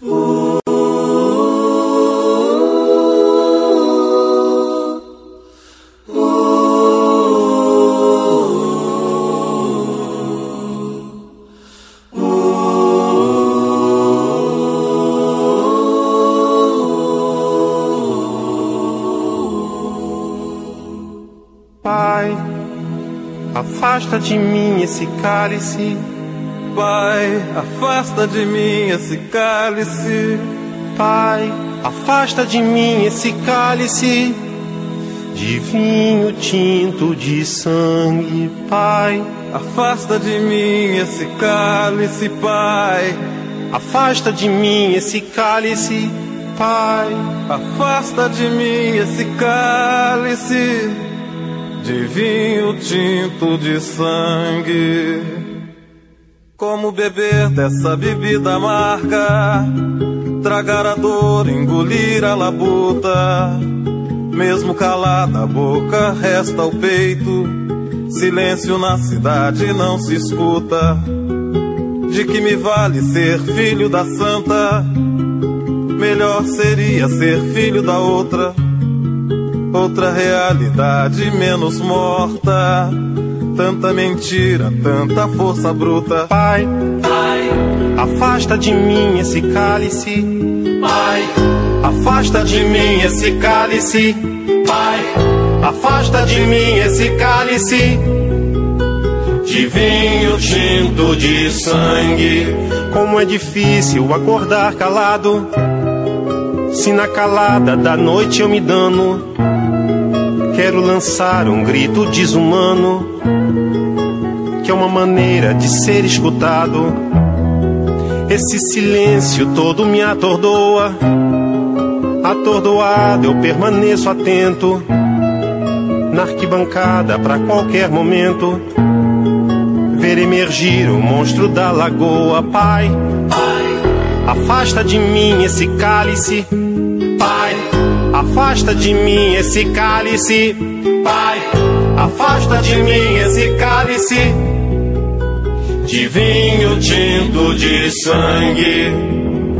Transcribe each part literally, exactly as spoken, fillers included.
Pai, afasta de mim esse cálice. Pai, afasta de mim esse cálice. Pai, afasta de mim esse cálice de vinho tinto de sangue. Pai, afasta de mim esse cálice, Pai. Afasta de mim esse cálice, Pai. Afasta de mim esse cálice de vinho tinto de sangue. Como beber dessa bebida amarga, tragar a dor, engolir a labuta. Mesmo calada a boca, resta o peito. Silêncio na cidade não se escuta. De que me vale ser filho da santa? Melhor seria ser filho da outra. Outra realidade menos morta. Tanta mentira, tanta força bruta. Pai, Pai, afasta de mim esse cálice. Pai, afasta de mim esse cálice. Pai, afasta de mim esse cálice de vinho tinto de sangue. Como é difícil acordar calado, se na calada da noite eu me dano. Quero lançar um grito desumano, que é uma maneira de ser escutado. Esse silêncio todo me atordoa. Atordoado eu permaneço atento, na arquibancada pra qualquer momento ver emergir o monstro da lagoa. Pai, Pai, afasta de mim esse cálice. Pai, afasta de mim esse cálice. Pai, afasta de mim esse cálice de vinho tinto de sangue.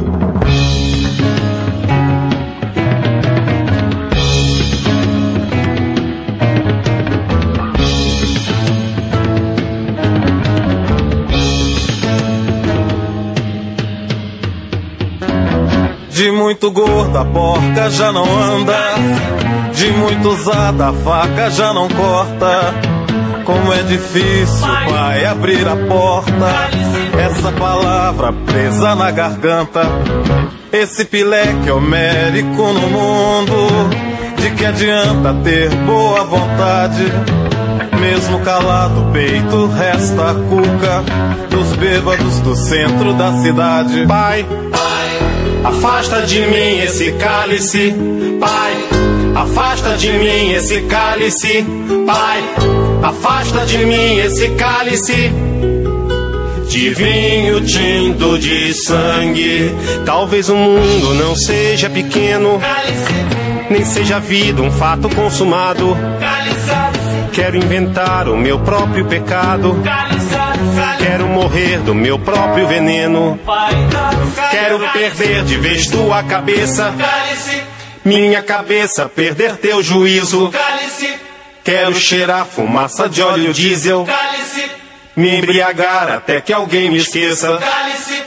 De muito gorda a porca já não anda, de muito usada a faca já não corta. Como é difícil, pai, abrir a porta. Essa palavra presa na garganta. Esse pileque homérico no mundo. De que adianta ter boa vontade? Mesmo calado o peito resta a cuca dos bêbados do centro da cidade. Pai, afasta de mim esse cálice. Pai, afasta de mim esse cálice. Pai, afasta de mim esse cálice de vinho tinto de sangue. Talvez o mundo não seja pequeno, Cálice, nem seja a vida um fato consumado. cálice, Quero inventar o meu próprio pecado. cálice, Quero morrer do meu próprio veneno. Pai, Quero perder de vez tua cabeça, cálice, minha cabeça perder teu juízo. cálice, Quero cheirar fumaça de óleo diesel, cálice, me embriagar até que alguém me esqueça. cálice,